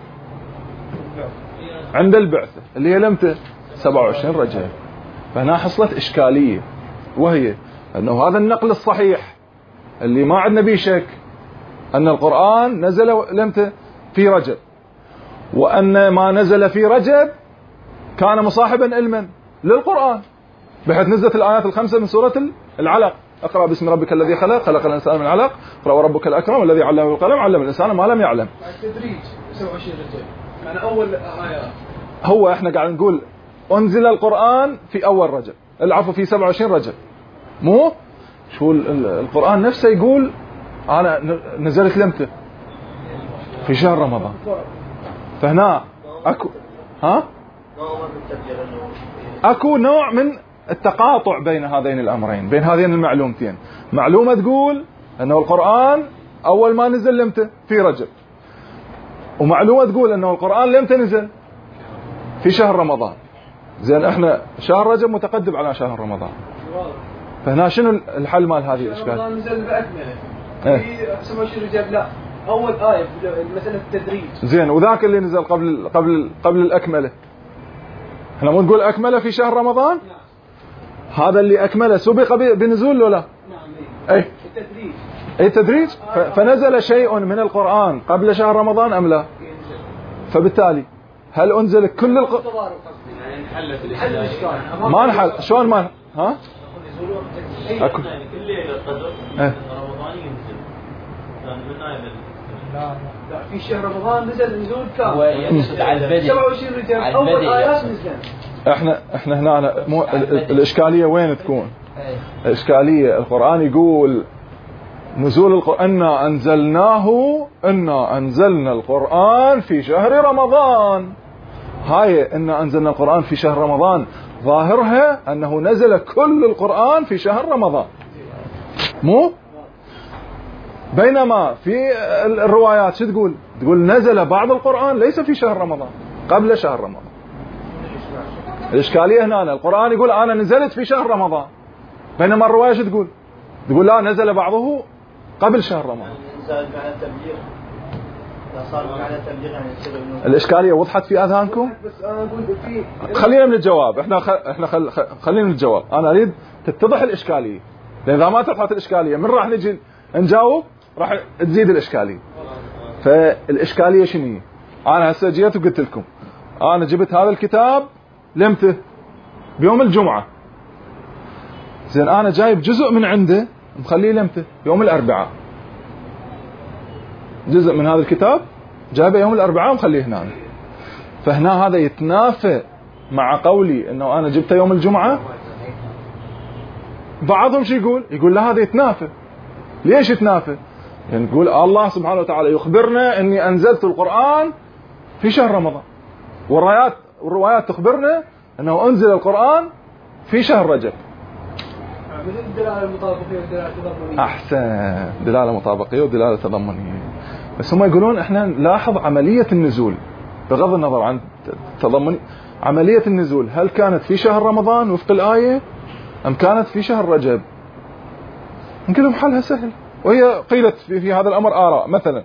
عند البعثة اللي هي لمتى؟ سبعة وعشرين رجب. فهنا حصلت إشكالية، وهي أنه هذا النقل الصحيح اللي ما عندنا به شك أن القرآن نزل لمتى؟ في رجب، وأن ما نزل في رجب كان مصاحبا علما للقرآن، بحيث نزلت الآيات الخمسة من سورة العلق: اقرأ باسم ربك الذي خلق، خلق الإنسان من علق، اقرأ وربك الأكرم الذي علم بالقلم، علم الإنسان ما لم يعلم. التدريج سبعة وعشرين رجب، يعني أول آيات. هو احنا قاعد نقول أنزل القرآن في أول رجب، العفو في سبعة وعشرين رجب، مو شو القرآن نفسه يقول أنا نزلت لمتى؟ في شهر رمضان. فهنا أكو ها أكو نوع من التقاطع بين هذين الأمرين، بين هذين المعلومتين. معلومة تقول أنه القرآن أول ما نزل لمتى؟ في رجب، ومعلومة تقول أنه القرآن لمتى نزل؟ في شهر رمضان. زين، احنا شهر رجب متقدم على شهر رمضان، فهنا شنو الحل مال هذه الاشكال؟ رمضان نزل بأكمله في سبعة وعشرين رجب، لا اول آية مسألة التدريج. زين، وذاك اللي نزل قبل قبل قبل الأكمله، احنا مو نقول أكمله في شهر رمضان؟ نعم. هذا اللي أكمله سبق بنزول ولا؟ نعم. اي التدريج. اي تدريج. فنزل شيء من القرآن قبل شهر رمضان أم لا؟ فبالتالي هل أنزل كل الق... يعني انحلت الإشكال؟ ما انحل. شلون ما ها؟ أكو كل ليلة القدر رمضان ينزل، يعني من آية لا لا في شهر رمضان نزل نزول كامل. هو يقصد على البدء، سبعة وعشرين رجب أول آيات نزلت. احنا احنا هنا مو الإشكالية وين تكون؟ الإشكالية القرآن يقول نزول القرآن إنا أنزلناه، إنا أنزلنا القرآن في شهر رمضان. هاي إنا أنزلنا القرآن في شهر رمضان ظاهرها أنه نزل كل القرآن في شهر رمضان، مو؟ بينما في الروايات شو تقول؟ تقول نزل بعض القرآن ليس في شهر رمضان، قبل شهر رمضان. الإشكالية هنا القرآن يقول أنا نزلت في شهر رمضان، بينما الرواية شو تقول؟ تقول لا نزل بعضه قبل شهر رمضان. الإشكالية وضحت في أذهانكم؟ خلينا من الجواب، احنا خ... احنا خل... خلينا من الجواب. أنا أريد تتضح الإشكالية، لأن إذا ما اتضحت الإشكالية من راح نجي نجاوب راح تزيد الإشكالية. فالإشكالية شنو؟ أنا هسه جيت وقلت لكم أنا جبت هذا الكتاب لمتى؟ بيوم الجمعة. زين، أنا جايب جزء من عنده مخليه لمتى؟ يوم الأربعاء. جزء من هذا الكتاب جايبه يوم الأربعاء ومخليه هنا. فهنا هذا يتنافى مع قولي أنه أنا جبته يوم الجمعة. بعضهم شو يقول؟ يقول لا هذا يتنافى. ليش يتنافى؟ يعني يقول الله سبحانه وتعالى يخبرنا أني أنزلت القرآن في شهر رمضان، والروايات والروايات تخبرنا أنه أنزل القرآن في شهر رجب. دلالة مطابقية ودلالة تضمنية. أحسن، دلالة مطابقية ودلالة تضمنية. بس هم يقولون إحنا نلاحظ عملية النزول بغض النظر عن تضمن. عملية النزول هل كانت في شهر رمضان وفق الآية أم كانت في شهر رجب؟ نقول لهم حلها سهل. وهي قيلت في, في هذا الأمر آراء. مثلا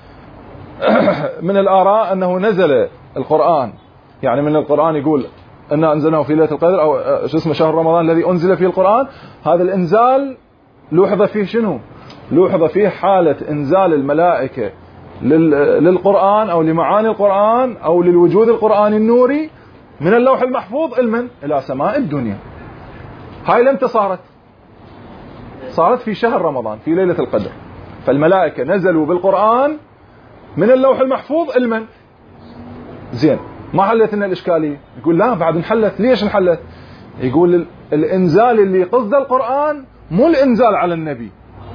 من الآراء أنه نزل القرآن، يعني من القرآن يقول أننا أنزلناه في ليلة القدر، أو شو اسمه شهر رمضان الذي أنزل فيه القرآن. هذا الإنزال لوحظ فيه شنو؟ لوحظ فيه حالة إنزال الملائكة للقرآن أو لمعاني القرآن أو للوجود القرآني النوري من اللوح المحفوظ علما إلى سماء الدنيا. هاي لمتى صارت؟ صارت في شهر رمضان في ليلة القدر. فالملائكة نزلوا بالقرآن من اللوح المحفوظ علما. زين، ما حلت لنا الإشكالية. يقول لا بعد انحلت. ليش انحلت؟ يقول الإنزال اللي قصد القرآن مو الإنزال على النبي.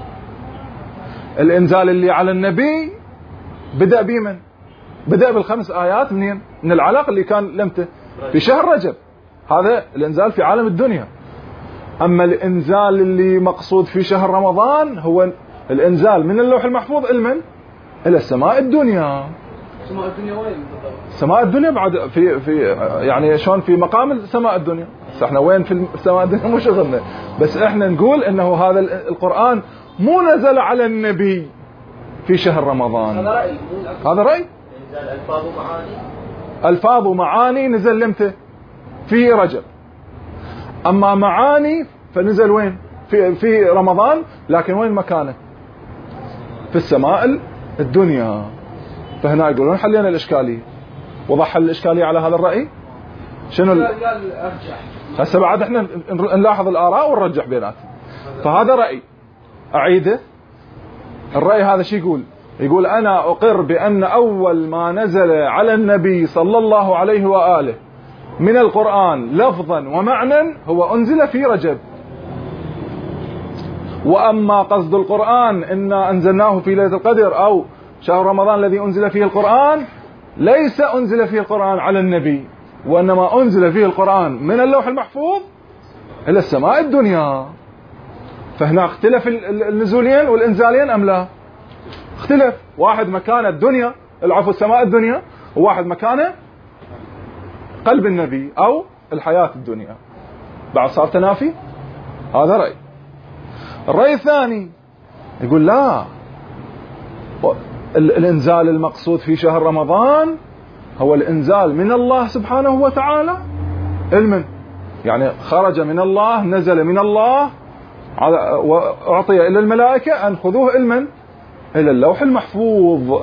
الإنزال اللي على النبي بدأ بمن؟ بدأ بالخمس آيات منين؟ من العلق اللي كان لمته في شهر رجب. هذا الإنزال في عالم الدنيا. أما الإنزال اللي مقصود في شهر رمضان هو الإنزال من اللوح المحفوظ علما إلى السماء الدنيا. سماء الدنيا وين؟ سماء الدنيا بعد في في يعني شلون في مقام سماء الدنيا. بس احنا وين في سماء الدنيا مو شغلنا. بس احنا نقول انه هذا القرآن مو نزل على النبي في شهر رمضان. هذا رأي. هذا رأي. نزل ألفاظ ومعاني. ألفاظ ومعاني نزل لمتى؟ في رجب. أما معاني فنزل وين؟ في في رمضان، لكن وين مكانه؟ في السماء الدنيا. فهنا يقولون حلينا الإشكالية. وضح الإشكالية على هذا الرأي. شنو ال... هسه بعد احنا نلاحظ الآراء ونرجح بيناتهم. فهذا رأي أعيده. الرأي هذا شو يقول؟ يقول أنا أقر بأن أول ما نزل على النبي صلى الله عليه وآله من القرآن لفظا ومعنى هو أنزل في رجب. وأما قصد القرآن إنا أنزلناه في ليلة القدر أو شهر رمضان الذي أنزل فيه القرآن، ليس أنزل فيه القرآن على النبي، وإنما أنزل فيه القرآن من اللوح المحفوظ إلى السماء الدنيا. فهنا اختلف النزولين والإنزالين أم لا؟ اختلف. واحد مكانه الدنيا، العفو السماء الدنيا، وواحد مكانه قلب النبي أو الحياة الدنيا. بعد صار تنافي. هذا رأي. الرأي الثاني يقول لا، الإنزال المقصود في شهر رمضان هو الإنزال من الله سبحانه وتعالى علما، يعني خرج من الله، نزل من الله وأعطي إلى الملائكة أن خذوه علما إلى اللوح المحفوظ.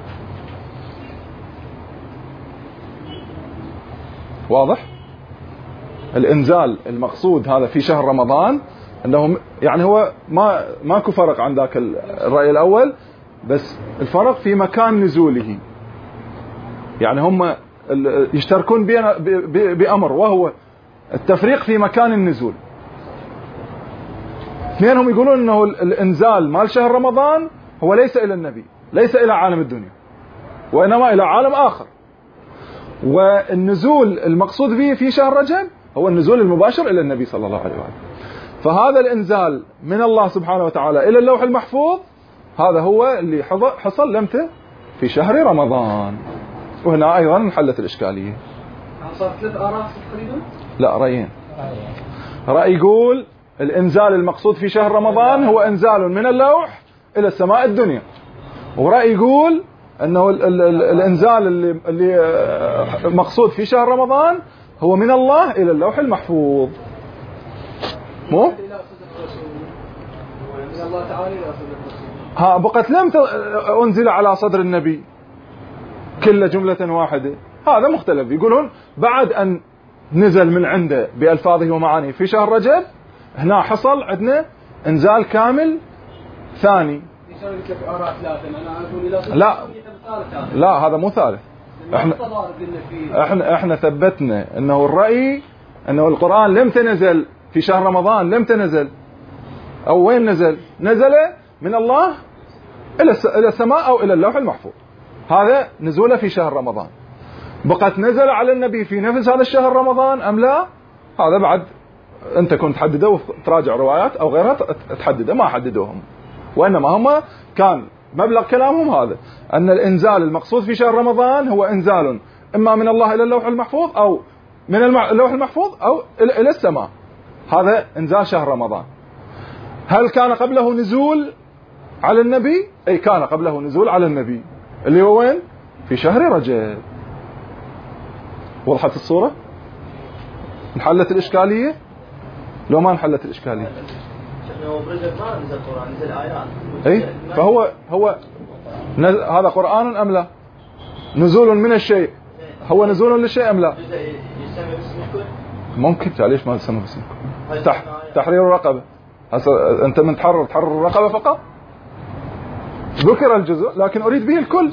واضح؟ الإنزال المقصود هذا في شهر رمضان أنه يعني هو ما ماكو فرق عن ذاك الرأي الأول، بس الفرق في مكان نزوله. يعني هم يشتركون بأمر وهو التفريق في مكان النزول. اثنينهم يقولون أنه الإنزال مال شهر رمضان هو ليس إلى النبي، ليس إلى عالم الدنيا، وإنما إلى عالم آخر. والنزول المقصود به في شهر رجب هو النزول المباشر إلى النبي صلى الله عليه وسلم. فهذا الإنزال من الله سبحانه وتعالى إلى اللوح المحفوظ هذا هو اللي حصل لمته في شهر رمضان. وهنا أيضا انحلت الإشكالية. صار ثلاث آراء تقريبا؟ لا، رأيين. رأي يقول الإنزال المقصود في شهر رمضان هو إنزال من اللوح إلى السماء الدنيا. ورأي يقول أنه ال ال ال الإنزال اللي, اللي مقصود في شهر رمضان هو من الله إلى اللوح المحفوظ. مو؟ ها بقت لم أنزل على صدر النبي كل جملة واحدة. هذا مختلف. يقولون بعد أن نزل من عنده بألفاظه ومعانيه في شهر رجب، هنا حصل عندنا إنزال كامل ثاني. لا لا، هذا مو ثالث. احنا احنا احنا ثبتنا انه الرأي انه القرآن لم تنزل في شهر رمضان، لم تنزل او وين نزل؟ نزل من الله الى الى السماء او الى اللوح المحفوظ. هذا نزوله في شهر رمضان. بقت نزل على النبي في نفس هذا الشهر رمضان ام لا؟ هذا بعد انت كنت تحدده وتراجع روايات او غيرها تحدده، ما حددوهم. وانما هم كان مبلغ كلامهم هذا، ان الانزال المقصود في شهر رمضان هو انزال اما من الله الى اللوح المحفوظ او من اللوح المحفوظ او الى السماء. هذا إنزال شهر رمضان. هل كان قبله نزول على النبي؟ أي كان قبله نزول على النبي اللي هو وين؟ في شهر رجب. وضحت الصورة؟ انحلت الإشكالية؟ لو ما انحلت الإشكالية هو برجب ما نزل قرآن، نزل آيات. أي فهو هو نز... هذا قرآن أم لا؟ نزول من الشيء، هو نزول للشيء أم لا؟ يسمى باسم الكل؟ ممكن. ليش ما يسمى باسم الكل؟ تح... تحرير الرقبة. هسه أنت من تحرر تحرر الرقبة فقط؟ ذكر الجزء لكن أريد به الكل.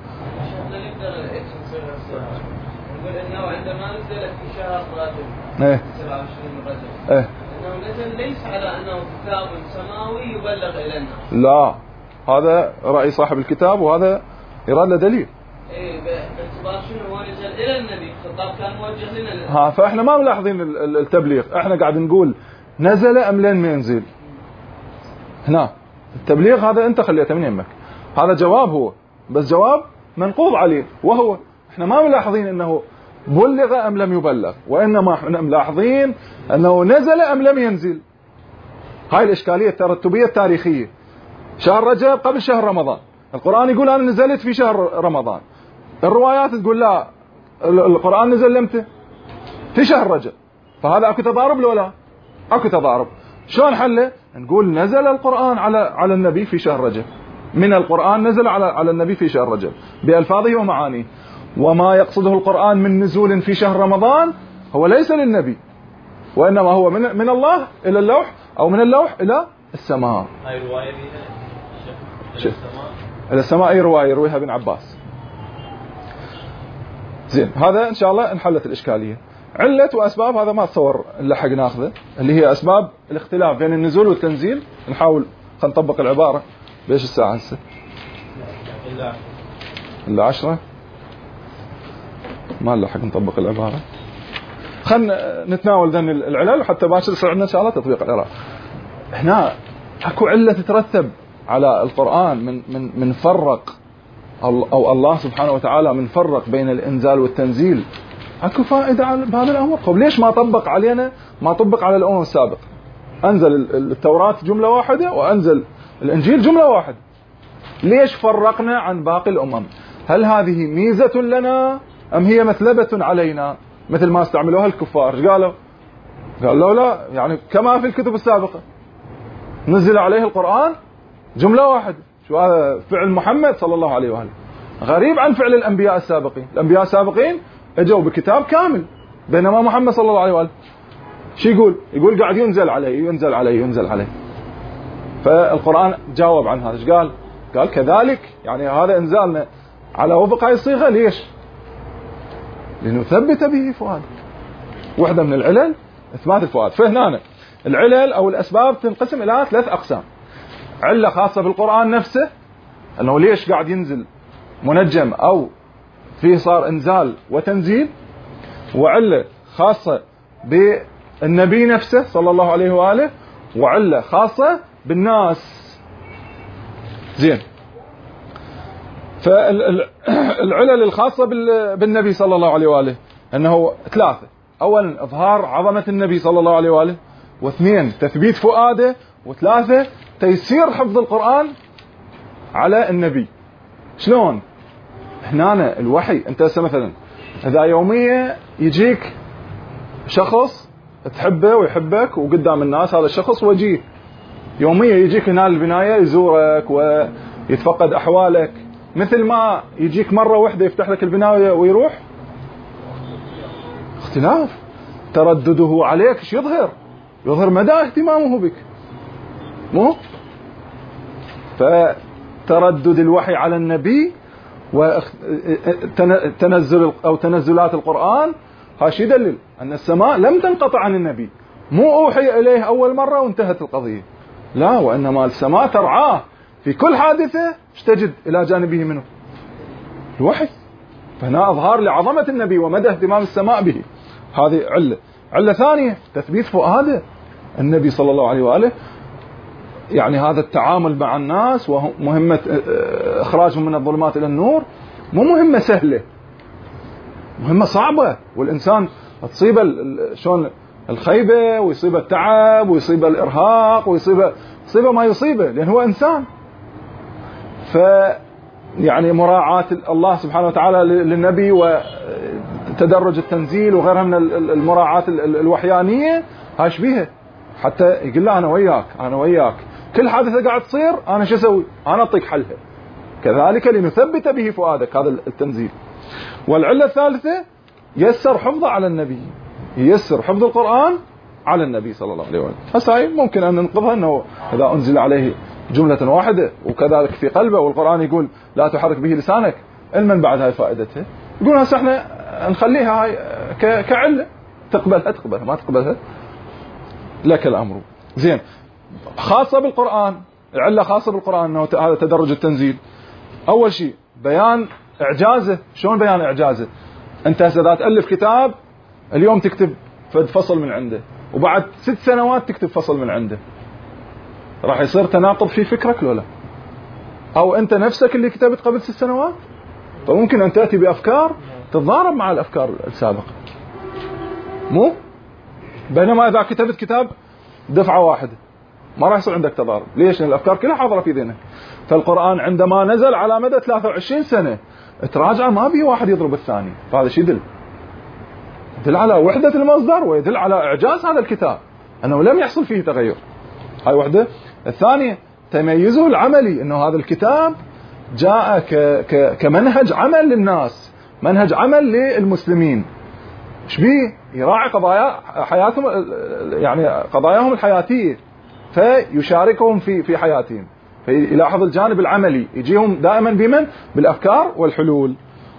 نقول انه عندما نزل في شهر رجب ايه سبعة وعشرين رجب ايه انه نزل ليس على انه كتاب سماوي يبلغ الى الناس. لا، هذا رأي صاحب الكتاب وهذا يراد له دليل. ايه باعتبار شنو هو نزل الى النبي، الخطاب كان موجه لنا. ها فاحنا ما ملاحظين التبليغ، احنا قاعد نقول نزل ام لين ما ينزل. هنا التبليغ هذا انت خليته من يمك، هذا جواب هو بس جواب منقوض عليه، وهو احنا ما ملاحظين انه بلغ ام لم يبلغ، وانما احنا ملاحظين انه نزل ام لم ينزل. هاي الاشكاليه الترتبيه التاريخيه. شهر رجب قبل شهر رمضان، القرآن يقول انا نزلت في شهر رمضان، الروايات تقول لا القرآن نزل امتى؟ في شهر رجب. فهذا اكو تضارب لو لا؟ اكو تضارب. شلون حله؟ نقول نزل القرآن على على النبي في شهر رجب، من القرآن نزل على على النبي في شهر رجب بألفاظه ومعانيه. وما يقصده القرآن من نزول في شهر رمضان هو ليس للنبي، وإنما هو من من الله إلى اللوح، أو من اللوح إلى السماء. هاي رواية بيها شوف إلى السماء، أي رواية يرويها ابن عباس. زين، هذا إن شاء الله انحلت الإشكالية. علة وأسباب هذا ما تصور نلحق ناخذه، اللي هي أسباب الاختلاف بين النزول والتنزيل. نحاول خلينا نطبق العبارة. بإيش الساعة هسه؟ إلا عشرة. ما نلحق نطبق العبارة. خلنا نتناول ذن العلل حتى باكر يصير عندنا إن شاء الله تطبيق العبارة. هنا أكو علة تترتب على القرآن من من من فرق أو الله سبحانه وتعالى من فرق بين الإنزال والتنزيل. أكو فائدة على بهذا الأمر. طب ليش ما طبق علينا ما طبق على الأمم السابقة؟ أنزل التوراة جملة واحدة وأنزل الإنجيل جملة واحدة. ليش فرقنا عن باقي الأمم؟ هل هذه ميزة لنا أم هي مثلبة علينا مثل ما استعملوها الكفار؟ ايش قالوا؟ قالوا لا، يعني كما في الكتب السابقة نزل عليه القرآن جملة واحدة. شو هذا فعل محمد صلى الله عليه وآله، غريب عن فعل الأنبياء السابقين. الأنبياء السابقين اجوا بكتاب كامل، بينما محمد صلى الله عليه وآله شو يقول؟ يقول قاعد ينزل عليه ينزل عليه ينزل عليه. فالقرآن جاوب عن هذا. ايش قال؟ قال كذلك، يعني هذا انزالنا على وفق هاي الصيغة. ليش؟ لنثبت به فؤاد. واحدة من العلل إثبات الفؤاد. فهنا العلل أو الأسباب تنقسم إلى ثلاث أقسام. علة خاصة بالقرآن نفسه، أنه ليش قاعد ينزل منجم أو فيه صار إنزال وتنزيل. وعلة خاصة بالنبي نفسه صلى الله عليه وآله، وعلة خاصة بالناس. زين، فالعلل الخاصة بالنبي صلى الله عليه وآله أنه ثلاثة. أولا إظهار عظمة النبي صلى الله عليه وآله، واثنين تثبيت فؤاده، وثلاثة تيسير حفظ القرآن على النبي. شلون؟ هنا الوحي أنت مثلا إذا يومية يجيك شخص تحبه ويحبك وقدام الناس، هذا الشخص وجيه، يومية يجيك هنا البناية يزورك ويتفقد أحوالك، مثل ما يجيك مرة واحدة يفتح لك البناية ويروح. اختلاف. تردده عليك ايش يظهر؟ يظهر مدى اهتمامه بك، مو؟ فتردد الوحي على النبي وتنزل أو تنزلات القرآن هذا شيء يدلل أن السماء لم تنقطع عن النبي، مو أوحي إليه أول مرة وانتهت القضية، لا، وإنما السماء ترعاه في كل حادثة تجد إلى جانبه منه الوحي. فهنا أظهار لعظمة النبي ومدى اهتمام السماء به. هذه علة. علة ثانية تثبيت فؤاده النبي صلى الله عليه وآله، يعني هذا التعامل مع الناس ومهمة إخراجهم من الظلمات إلى النور مو مهمة سهلة، مهمة صعبة، والإنسان تصيبه شلون الخيبة ويصيبه التعب ويصيبه الإرهاق ويصيبه يصيبه ما يصيبه، لأن هو إنسان. ف يعني مراعاة الله سبحانه وتعالى للنبي وتدرج التنزيل وغيرها من المراعاة الوحيانية هاش بيها، حتى يقول له أنا وياك أنا وياك كل حادثة قاعد تصير أنا شو أسوي؟ أنا أعطيك حلها. كذلك لنثبت به فؤادك، هذا التنزيل. والعلة الثالثة يسر حفظه على النبي، يسر حفظ القرآن على النبي صلى الله عليه وسلم. هسه هاي ممكن أن ننقضها أنه إذا أنزل عليه جملة واحدة وكذلك في قلبه والقرآن يقول لا تحرك به لسانك، علما بعد هاي فائدتها، يقول هسه احنا نخليها هاي كعلة، تقبلها تقبلها ما تقبلها لك الأمر. زين، خاصة بالقرآن، علة خاصة بالقرآن أنه هذا تدرج التنزيل. أول شيء بيان إعجازه. شلون بيان إعجازه؟ أنت هسه إذا تألف كتاب اليوم تكتب فصل من عنده وبعد ست سنوات تكتب فصل من عنده، راح يصير تناقض في فكرك لولا؟ أو أنت نفسك اللي كتبت قبل ست سنوات، فممكن أن تأتي بأفكار تتضارب مع الأفكار السابقة، مو؟ بينما إذا كتبت كتاب دفعة واحدة ما راح يصير عندك تضارب. ليش؟ لأن الأفكار كلها حاضرة في ذهنك. فالقرآن عندما نزل على مدى ثلاثة وعشرين سنة تراجع ما بيه واحد يضرب الثاني، فهذا شيء يدل يدل على وحدة المصدر ويدل على إعجاز هذا الكتاب أنه لم يحصل فيه تغير. هاي وحدة. الثانية تميزه العملي، أنه هذا الكتاب جاء ك ك كمنهج عمل للناس، منهج عمل للمسلمين. ايش بيه؟ يراعي قضايا حياتهم، يعني قضاياهم الحياتية، فيشاركهم في في حياتهم، فيلاحظ الجانب العملي، يجيهم دائما بمن؟ بالأفكار والحلول.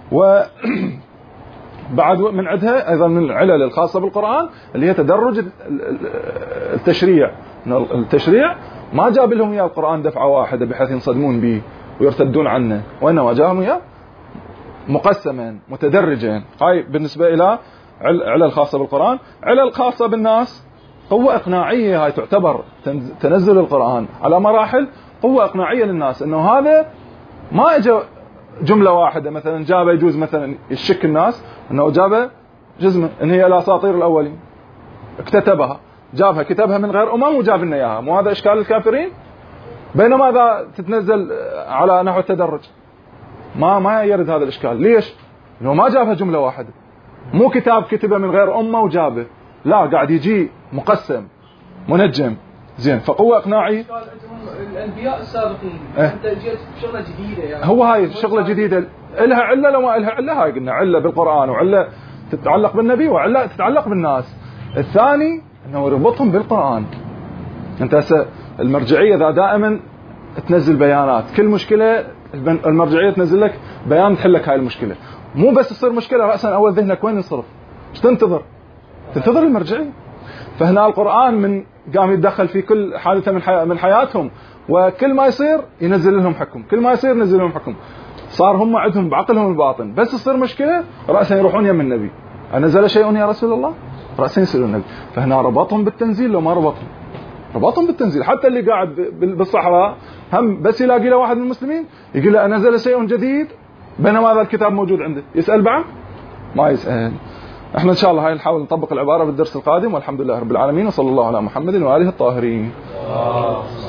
وبعد من عندها أيضا من العلل الخاصة بالقرآن اللي هي تدرج التشريع. التشريع ما جاب لهم إياه القرآن دفعة واحدة بحيث ينصدمون به ويرتدون عنه، وإنما جاءهم إياه مقسما متدرجا. هاي بالنسبة إلى علل خاصة بالقرآن. علل خاصة بالناس، قوة إقناعية. هاي تعتبر تنزل القرآن على مراحل، قوة إقناعية للناس أنه هذا ما إجا جملة واحدة مثلا جاب، يجوز مثلا يشك الناس أنه جاب جزمة إن هي الأساطير الأولين اكتتبها، جابها كتبها من غير أمم وجاب لنا إياها، مو هذا إشكال الكافرين؟ بينما إذا تتنزل على نحو التدرج ما ما يرد هذا الإشكال. ليش؟ إنه ما جابها جملة واحدة، مو كتاب كتبه من غير أمة وجابه، لا قاعد يجي مقسم منجم. زين، فقوة إقناعي. الأنبياء السابقين اه؟ أنت جيت بشغلة جديدة يعني. هو هاي شغلة جديدة إلها علة لو ما إلها علة. هاي قلنا علة بالقرآن وعلة تتعلق بالنبي وعلة تتعلق بالناس. الثاني أنه يربطهم بالقرآن. أنت هسه المرجعية ذا دائما تنزل بيانات، كل مشكلة المرجعية تنزل لك بيان تحل لك هاي المشكلة. مو بس تصير مشكلة رأسا أول ذهنك وين ينصرف؟ ايش تنتظر؟ تنتظر المرجعية. فهنا القرآن من قام يتدخل في كل حادثة من حي... من حياتهم، وكل ما يصير ينزل لهم حكم، كل ما يصير ينزل لهم حكم. صار هم عندهم بعقلهم الباطن بس تصير مشكلة رأسا يروحون يم النبي، أنزل شيء يا رسول الله؟ رأسا يسألون النبي. فهنا ربطهم بالتنزيل لو ما ربطهم، ربطهم بالتنزيل. حتى اللي قاعد بالصحراء هم بس يلاقي له واحد من المسلمين يقول له أنزل شيء جديد بينما هذا الكتاب موجود عنده، يسأل بعد؟ ما يسأل. احنا ان شاء الله هاي نحاول نطبق العبارة بالدرس القادم، والحمد لله رب العالمين، وصلى الله على محمد وآله الطاهرين.